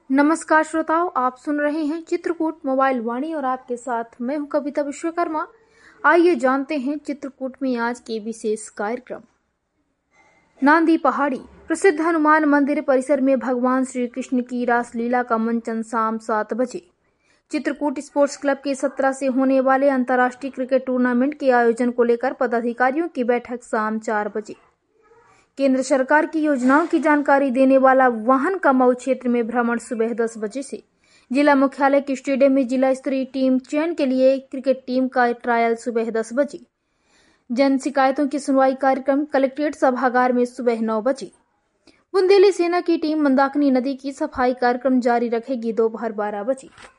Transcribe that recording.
नमस्कार श्रोताओं, आप सुन रहे हैं चित्रकूट मोबाइल वाणी और आपके साथ मैं हूं कविता विश्वकर्मा। आइए जानते हैं चित्रकूट में आज के विशेष कार्यक्रम। नांदी पहाड़ी प्रसिद्ध हनुमान मंदिर परिसर में भगवान श्री कृष्ण की रासलीला का मंचन शाम 7 बजे। चित्रकूट स्पोर्ट्स क्लब के 17 से होने वाले अंतर्राष्ट्रीय क्रिकेट टूर्नामेंट के आयोजन को लेकर पदाधिकारियों की बैठक शाम 4 बजे। केंद्र सरकार की योजनाओं की जानकारी देने वाला वाहन का मऊ क्षेत्र में भ्रमण सुबह 10 बजे से। जिला मुख्यालय के स्टेडियम में जिला स्तरीय टीम चयन के लिए क्रिकेट टीम का ट्रायल सुबह 10 बजे। जन शिकायतों की सुनवाई कार्यक्रम कलेक्ट्रेट सभागार में सुबह 9 बजे। बुंदेली सेना की टीम मंदाकिनी नदी की सफाई कार्यक्रम जारी रखेगी दोपहर 12 बजे।